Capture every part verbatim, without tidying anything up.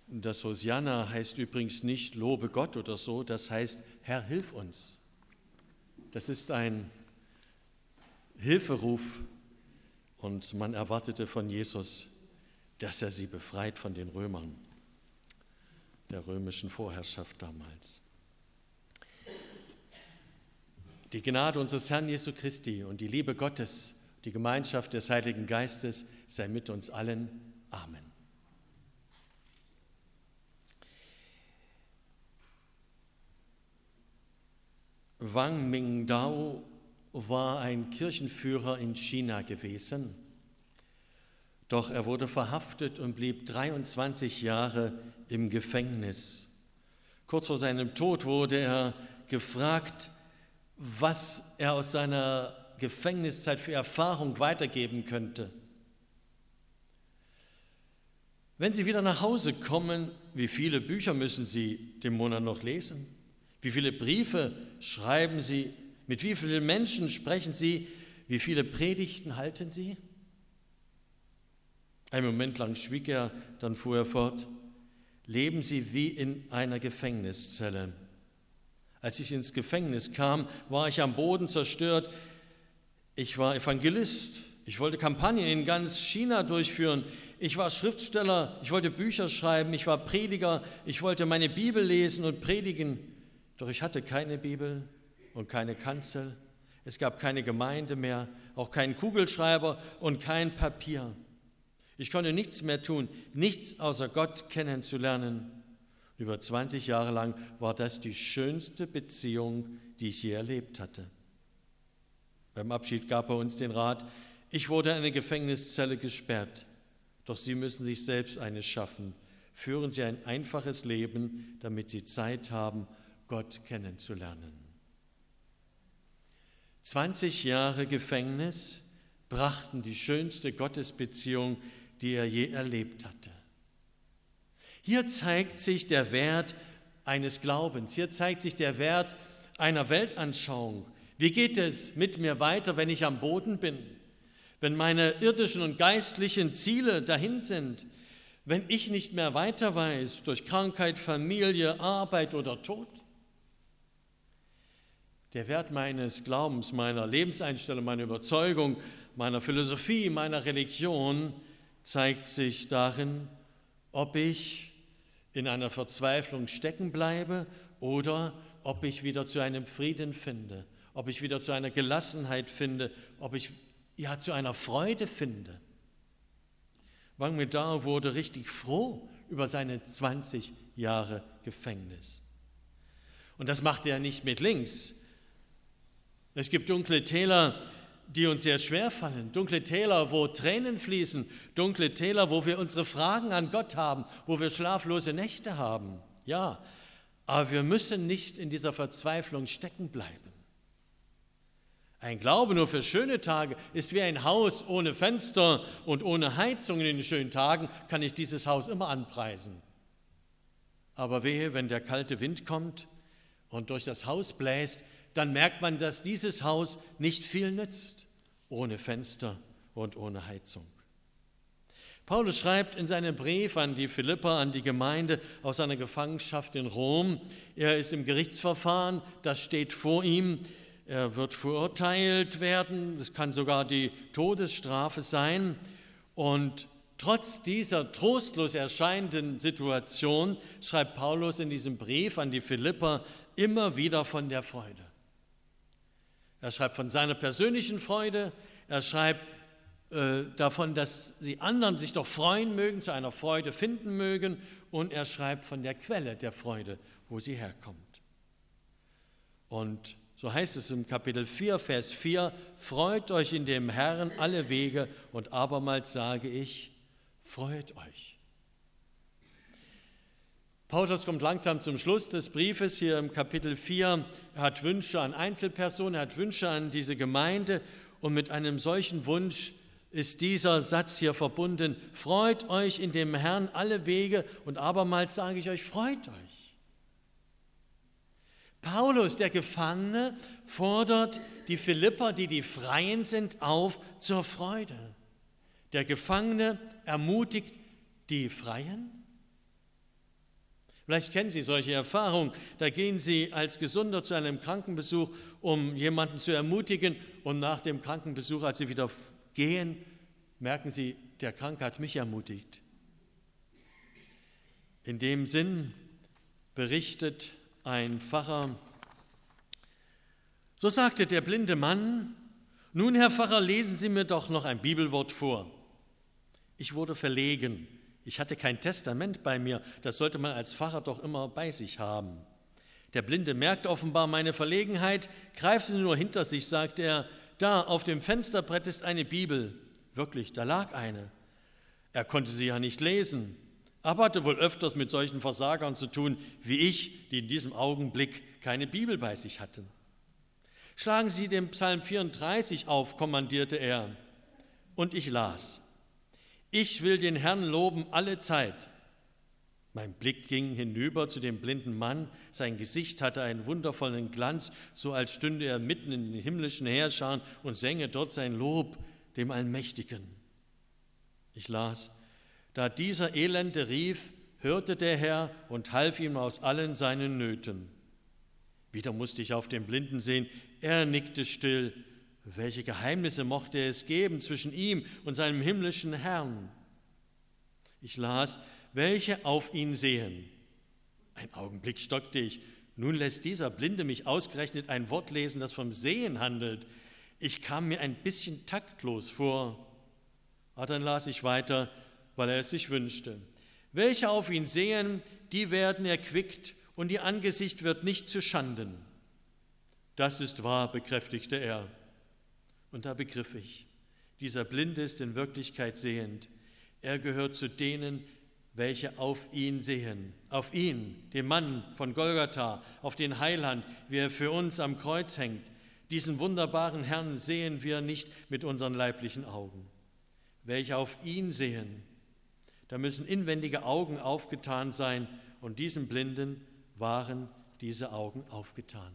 Das Hosianna heißt übrigens nicht Lobe Gott oder so, das heißt Herr, hilf uns. Das ist ein Hilferuf und man erwartete von Jesus, dass er sie befreit von den Römern, der römischen Vorherrschaft damals. Die Gnade unseres Herrn Jesu Christi und die Liebe Gottes, die Gemeinschaft des Heiligen Geistes sei mit uns allen. Amen. Wang Mingdao war ein Kirchenführer in China gewesen, doch er wurde verhaftet und blieb dreiundzwanzig Jahre im Gefängnis. Kurz vor seinem Tod wurde er gefragt, was er aus seiner Gefängniszeit für Erfahrung weitergeben könnte. Wenn Sie wieder nach Hause kommen, wie viele Bücher müssen Sie den Monat noch lesen? Wie viele Briefe schreiben Sie? Mit wie vielen Menschen sprechen Sie? Wie viele Predigten halten Sie? Einen Moment lang schwieg er, dann fuhr er fort. Leben Sie wie in einer Gefängniszelle. Als ich ins Gefängnis kam, war ich am Boden zerstört. Ich war Evangelist. Ich wollte Kampagnen in ganz China durchführen. Ich war Schriftsteller. Ich wollte Bücher schreiben. Ich war Prediger. Ich wollte meine Bibel lesen und predigen. Doch ich hatte keine Bibel und keine Kanzel. Es gab keine Gemeinde mehr, auch keinen Kugelschreiber und kein Papier. Ich konnte nichts mehr tun, nichts außer Gott kennenzulernen. Über zwanzig Jahre lang war das die schönste Beziehung, die ich je erlebt hatte. Beim Abschied gab er uns den Rat, ich wurde in eine Gefängniszelle gesperrt, doch Sie müssen sich selbst eine schaffen. Führen Sie ein einfaches Leben, damit Sie Zeit haben, Gott kennenzulernen. zwanzig Jahre Gefängnis brachten die schönste Gottesbeziehung, die er je erlebt hatte. Hier zeigt sich der Wert eines Glaubens, hier zeigt sich der Wert einer Weltanschauung. Wie geht es mit mir weiter, wenn ich am Boden bin, wenn meine irdischen und geistlichen Ziele dahin sind, wenn ich nicht mehr weiter weiß durch Krankheit, Familie, Arbeit oder Tod? Der Wert meines Glaubens, meiner Lebenseinstellung, meiner Überzeugung, meiner Philosophie, meiner Religion zeigt sich darin, ob ich in einer Verzweiflung stecken bleibe oder ob ich wieder zu einem Frieden finde, ob ich wieder zu einer Gelassenheit finde, ob ich ja zu einer Freude finde. Wang Mingdao wurde richtig froh über seine zwanzig Jahre Gefängnis. Und das machte er nicht mit links. Es gibt dunkle Täler, die uns sehr schwer fallen, dunkle Täler, wo Tränen fließen, dunkle Täler, wo wir unsere Fragen an Gott haben, wo wir schlaflose Nächte haben. Ja, aber wir müssen nicht in dieser Verzweiflung stecken bleiben. Ein Glaube nur für schöne Tage ist wie ein Haus ohne Fenster und ohne Heizung. In den schönen Tagen kann ich dieses Haus immer anpreisen. Aber wehe, wenn der kalte Wind kommt und durch das Haus bläst, dann merkt man, dass dieses Haus nicht viel nützt, ohne Fenster und ohne Heizung. Paulus schreibt in seinem Brief an die Philipper, an die Gemeinde aus seiner Gefangenschaft in Rom, er ist im Gerichtsverfahren, das steht vor ihm, er wird verurteilt werden, es kann sogar die Todesstrafe sein. Und trotz dieser trostlos erscheinenden Situation schreibt Paulus in diesem Brief an die Philipper immer wieder von der Freude. Er schreibt von seiner persönlichen Freude, er schreibt äh, davon, dass die anderen sich doch freuen mögen, zu einer Freude finden mögen, und er schreibt von der Quelle der Freude, wo sie herkommt. Und so heißt es im Kapitel vier, Vers vier, freut euch in dem Herrn alle Wege, und abermals sage ich, freut euch. Paulus kommt langsam zum Schluss des Briefes hier im Kapitel vier. Er hat Wünsche an Einzelpersonen, er hat Wünsche an diese Gemeinde, und mit einem solchen Wunsch ist dieser Satz hier verbunden, freut euch in dem Herrn alle Wege, und abermals sage ich euch, freut euch. Paulus, der Gefangene, fordert die Philipper, die die Freien sind, auf zur Freude. Der Gefangene ermutigt die Freien. Vielleicht kennen Sie solche Erfahrungen. Da gehen Sie als Gesunder zu einem Krankenbesuch, um jemanden zu ermutigen. Und nach dem Krankenbesuch, als Sie wieder gehen, merken Sie, der Kranke hat mich ermutigt. In dem Sinn berichtet ein Pfarrer: So sagte der blinde Mann: Nun, Herr Pfarrer, lesen Sie mir doch noch ein Bibelwort vor. Ich wurde verlegen. Ich hatte kein Testament bei mir, das sollte man als Pfarrer doch immer bei sich haben. Der Blinde merkte offenbar meine Verlegenheit, greifte nur hinter sich, sagte er: Da, auf dem Fensterbrett ist eine Bibel. Wirklich, da lag eine. Er konnte sie ja nicht lesen, aber hatte wohl öfters mit solchen Versagern zu tun wie ich, die in diesem Augenblick keine Bibel bei sich hatten. Schlagen Sie den Psalm vierunddreißig auf, kommandierte er, und ich las: Ich will den Herrn loben alle Zeit. Mein Blick ging hinüber zu dem blinden Mann. Sein Gesicht hatte einen wundervollen Glanz, so als stünde er mitten in den himmlischen Heerscharen und sänge dort sein Lob dem Allmächtigen. Ich las: Da dieser Elende rief, hörte der Herr und half ihm aus allen seinen Nöten. Wieder musste ich auf den Blinden sehen. Er nickte still. Welche Geheimnisse mochte es geben zwischen ihm und seinem himmlischen Herrn? Ich las: Welche auf ihn sehen. Ein Augenblick stockte ich. Nun lässt dieser Blinde mich ausgerechnet ein Wort lesen, das vom Sehen handelt. Ich kam mir ein bisschen taktlos vor. Aber dann las ich weiter, weil er es sich wünschte. Welche auf ihn sehen, die werden erquickt und ihr Angesicht wird nicht zu Schanden. Das ist wahr, bekräftigte er. Und da begriff ich, dieser Blinde ist in Wirklichkeit sehend. Er gehört zu denen, welche auf ihn sehen. Auf ihn, den Mann von Golgatha, auf den Heiland, wie er für uns am Kreuz hängt. Diesen wunderbaren Herrn sehen wir nicht mit unseren leiblichen Augen. Welche auf ihn sehen, da müssen inwendige Augen aufgetan sein, und diesem Blinden waren diese Augen aufgetan.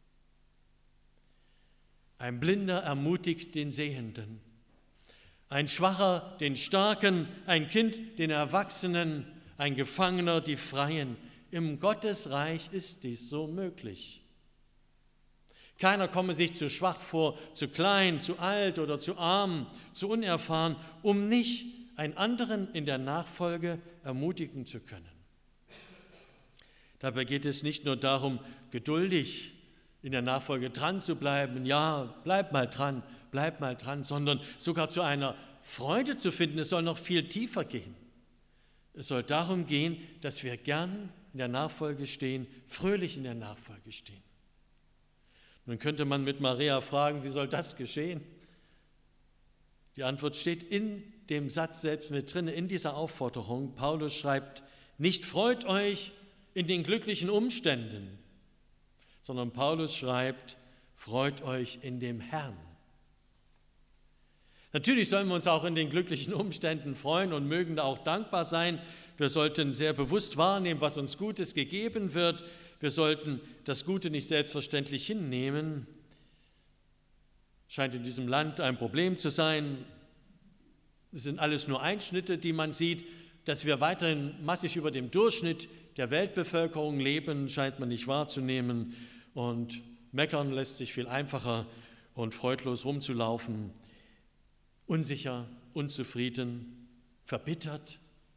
Ein Blinder ermutigt den Sehenden, ein Schwacher den Starken, ein Kind den Erwachsenen, ein Gefangener die Freien. Im Gottesreich ist dies so möglich. Keiner komme sich zu schwach vor, zu klein, zu alt oder zu arm, zu unerfahren, um nicht einen anderen in der Nachfolge ermutigen zu können. Dabei geht es nicht nur darum, geduldig in der Nachfolge dran zu bleiben, ja, bleib mal dran, bleib mal dran, sondern sogar zu einer Freude zu finden. Es soll noch viel tiefer gehen. Es soll darum gehen, dass wir gern in der Nachfolge stehen, fröhlich in der Nachfolge stehen. Nun könnte man mit Maria fragen, wie soll das geschehen? Die Antwort steht in dem Satz selbst mit drin, in dieser Aufforderung. Paulus schreibt: Nicht freut euch in den glücklichen Umständen, sondern Paulus schreibt: Freut euch in dem Herrn. Natürlich sollen wir uns auch in den glücklichen Umständen freuen und mögen da auch dankbar sein. Wir sollten sehr bewusst wahrnehmen, was uns Gutes gegeben wird. Wir sollten das Gute nicht selbstverständlich hinnehmen. Scheint in diesem Land ein Problem zu sein. Es sind alles nur Einschnitte, die man sieht. Dass wir weiterhin massig über dem Durchschnitt der Weltbevölkerung leben, scheint man nicht wahrzunehmen. Und meckern lässt sich viel einfacher und freudlos rumzulaufen. Unsicher, unzufrieden, verbittert.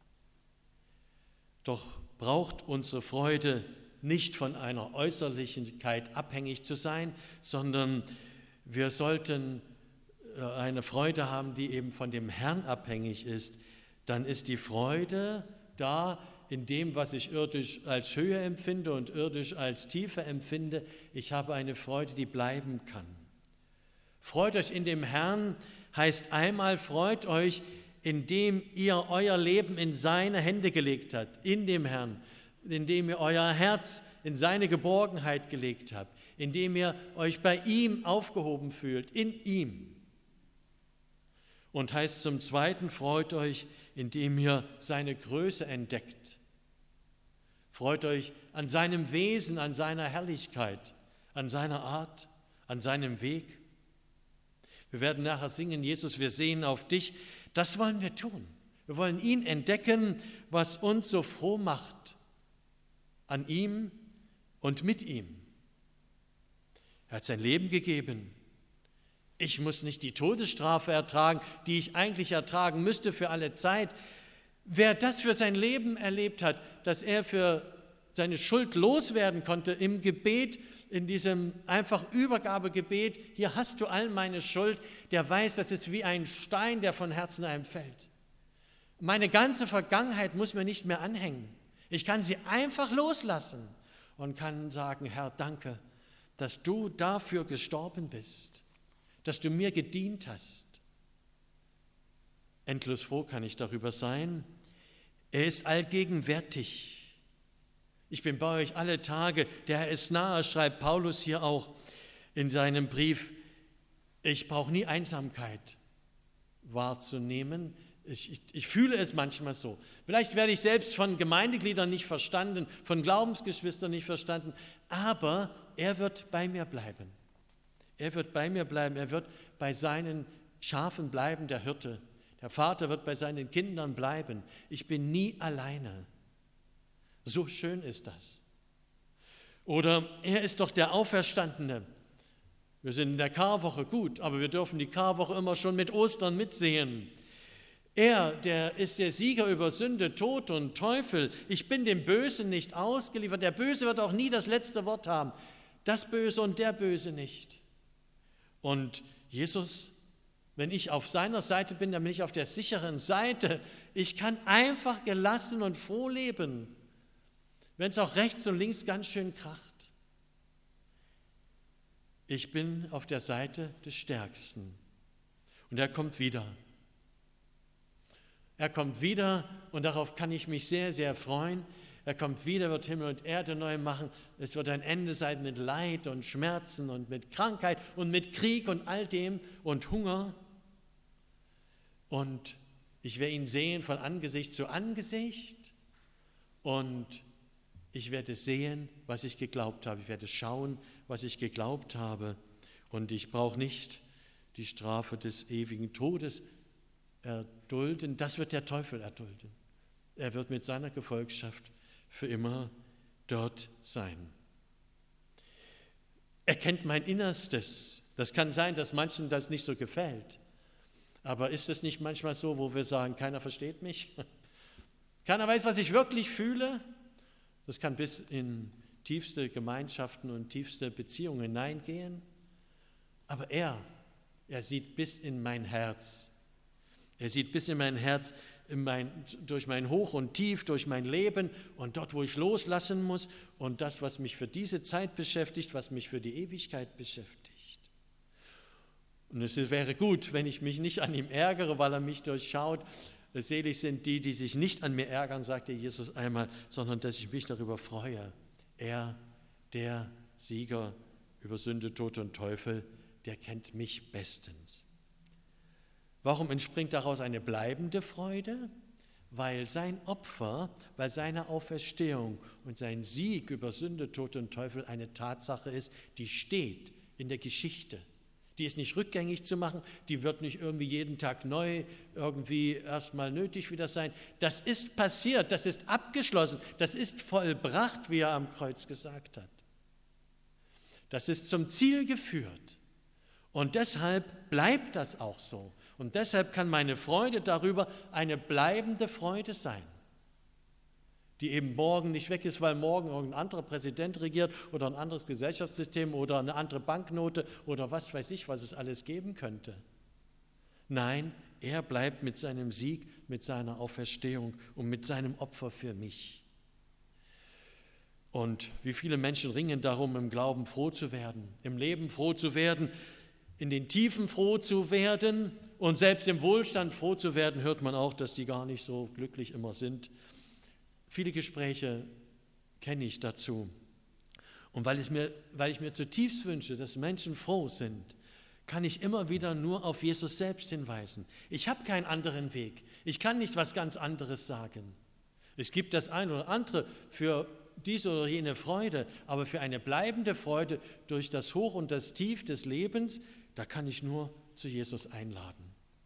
Doch braucht unsere Freude nicht von einer Äußerlichkeit abhängig zu sein, sondern wir sollten eine Freude haben, die eben von dem Herrn abhängig ist. Dann ist die Freude da in dem, was ich irdisch als Höhe empfinde und irdisch als Tiefe empfinde. Ich habe eine Freude, die bleiben kann. Freut euch in dem Herrn heißt einmal, freut euch, indem ihr euer Leben in seine Hände gelegt habt, in dem Herrn, indem ihr euer Herz in seine Geborgenheit gelegt habt, indem ihr euch bei ihm aufgehoben fühlt, in ihm. Und heißt zum Zweiten, freut euch, indem ihr seine Größe entdeckt. Freut euch an seinem Wesen, an seiner Herrlichkeit, an seiner Art, an seinem Weg. Wir werden nachher singen, Jesus, wir sehen auf dich. Das wollen wir tun. Wir wollen ihn entdecken, was uns so froh macht. an ihm und mit ihm. Er hat sein Leben gegeben. Ich muss nicht die Todesstrafe ertragen, die ich eigentlich ertragen müsste für alle Zeit. Wer das für sein Leben erlebt hat, dass er für seine Schuld loswerden konnte im Gebet, in diesem einfach Übergabegebet, hier hast du all meine Schuld, der weiß, das ist wie ein Stein, der von Herzen einem fällt. Meine ganze Vergangenheit muss mir nicht mehr anhängen. Ich kann sie einfach loslassen und kann sagen, Herr, danke, dass du dafür gestorben bist, dass du mir gedient hast. Endlos froh kann ich darüber sein. Er ist allgegenwärtig. Ich bin bei euch alle Tage, der Herr ist nahe, schreibt Paulus hier auch in seinem Brief. Ich brauche nie Einsamkeit wahrzunehmen. Ich, ich, ich fühle es manchmal so. Vielleicht werde ich selbst von Gemeindegliedern nicht verstanden, von Glaubensgeschwistern nicht verstanden, aber er wird bei mir bleiben. Er wird bei mir bleiben, er wird bei seinen Schafen bleiben, der Hirte. Der Vater wird bei seinen Kindern bleiben. Ich bin nie alleine. So schön ist das. Oder er ist doch der Auferstandene. Wir sind in der Karwoche, gut, aber wir dürfen die Karwoche immer schon mit Ostern mitsehen. Er, der ist der Sieger über Sünde, Tod und Teufel. Ich bin dem Bösen nicht ausgeliefert. Der Böse wird auch nie das letzte Wort haben. Das Böse und der Böse nicht. Und Jesus, wenn ich auf seiner Seite bin, dann bin ich auf der sicheren Seite. Ich kann einfach gelassen und froh leben, wenn es auch rechts und links ganz schön kracht. Ich bin auf der Seite des Stärksten. Und er kommt wieder. Er kommt wieder und darauf kann ich mich sehr, sehr freuen. Er kommt wieder, wird Himmel und Erde neu machen. Es wird ein Ende sein mit Leid und Schmerzen und mit Krankheit und mit Krieg und all dem und Hunger. Und ich werde ihn sehen von Angesicht zu Angesicht und ich werde sehen, was ich geglaubt habe. Ich werde schauen, was ich geglaubt habe. Und ich brauche nicht die Strafe des ewigen Todes erdulden. Das wird der Teufel erdulden. Er wird mit seiner Gefolgschaft für immer dort sein. Er kennt mein Innerstes. Das kann sein, dass manchen das nicht so gefällt. Aber ist es nicht manchmal so, wo wir sagen, keiner versteht mich? Keiner weiß, was ich wirklich fühle? Das kann bis in tiefste Gemeinschaften und tiefste Beziehungen hineingehen. Aber er, er sieht bis in mein Herz. Er sieht bis in mein Herz, in mein, durch mein Hoch und Tief, durch mein Leben und dort, wo ich loslassen muss und das, was mich für diese Zeit beschäftigt, was mich für die Ewigkeit beschäftigt. Und es wäre gut, wenn ich mich nicht an ihm ärgere, weil er mich durchschaut. Selig sind die, die sich nicht an mir ärgern, sagte Jesus einmal, sondern dass ich mich darüber freue. Er, der Sieger über Sünde, Tod und Teufel, der kennt mich bestens. Warum entspringt daraus eine bleibende Freude? Weil sein Opfer, weil seine Auferstehung und sein Sieg über Sünde, Tod und Teufel eine Tatsache ist, die steht in der Geschichte. Die ist nicht rückgängig zu machen, die wird nicht irgendwie jeden Tag neu irgendwie erstmal nötig wieder sein. Das ist passiert, das ist abgeschlossen, das ist vollbracht, wie er am Kreuz gesagt hat. Das ist zum Ziel geführt und deshalb bleibt das auch so. Und deshalb kann meine Freude darüber eine bleibende Freude sein, die eben morgen nicht weg ist, weil morgen irgendein anderer Präsident regiert oder ein anderes Gesellschaftssystem oder eine andere Banknote oder was weiß ich, was es alles geben könnte. Nein, er bleibt mit seinem Sieg, mit seiner Auferstehung und mit seinem Opfer für mich. Und wie viele Menschen ringen darum, im Glauben froh zu werden, im Leben froh zu werden, in den Tiefen froh zu werden und selbst im Wohlstand froh zu werden, hört man auch, dass die gar nicht so glücklich immer sind. Viele Gespräche kenne ich dazu. Und weil, es mir, weil ich mir zutiefst wünsche, dass Menschen froh sind, kann ich immer wieder nur auf Jesus selbst hinweisen. Ich habe keinen anderen Weg. Ich kann nicht was ganz anderes sagen. Es gibt das eine oder andere für diese oder jene Freude, aber für eine bleibende Freude durch das Hoch und das Tief des Lebens, da kann ich nur zu Jesus einladen.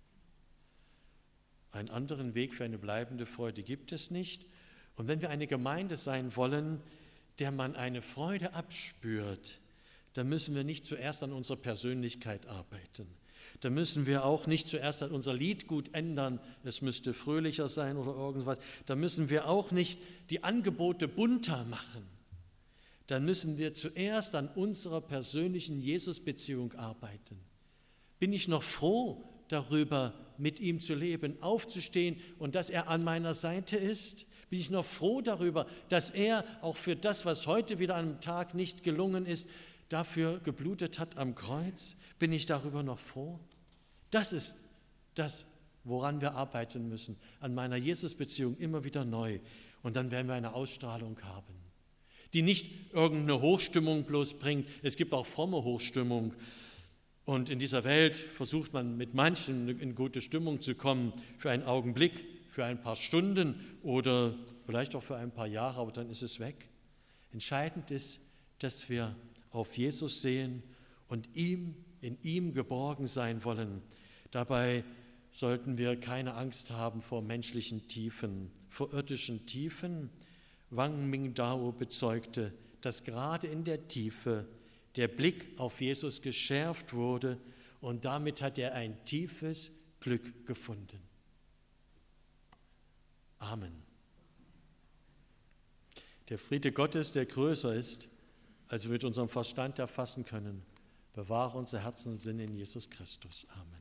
Einen anderen Weg für eine bleibende Freude gibt es nicht. Und wenn wir eine Gemeinde sein wollen, der man eine Freude abspürt, da müssen wir nicht zuerst an unserer Persönlichkeit arbeiten. Da müssen wir auch nicht zuerst an unser Liedgut ändern, es müsste fröhlicher sein oder irgendwas. Da müssen wir auch nicht die Angebote bunter machen. Da müssen wir zuerst an unserer persönlichen Jesus-Beziehung arbeiten. Bin ich noch froh darüber, mit ihm zu leben, aufzustehen und dass er an meiner Seite ist? Bin ich noch froh darüber, dass er auch für das, was heute wieder am Tag nicht gelungen ist, dafür geblutet hat am Kreuz? Bin ich darüber noch froh? Das ist das, woran wir arbeiten müssen, an meiner Jesus-Beziehung immer wieder neu. Und dann werden wir eine Ausstrahlung haben, die nicht irgendeine Hochstimmung bloß bringt. Es gibt auch fromme Hochstimmung. Und in dieser Welt versucht man mit manchen in gute Stimmung zu kommen, für einen Augenblick, für ein paar Stunden oder vielleicht auch für ein paar Jahre, aber dann ist es weg. Entscheidend ist, dass wir auf Jesus sehen und ihm, in ihm geborgen sein wollen. Dabei sollten wir keine Angst haben vor menschlichen Tiefen, vor irdischen Tiefen. Wang Mingdao bezeugte, dass gerade in der Tiefe der Blick auf Jesus geschärft wurde und damit hat er ein tiefes Glück gefunden. Amen. Der Friede Gottes, der größer ist, als wir mit unserem Verstand erfassen können, bewahre unser Herzen und Sinn in Jesus Christus. Amen.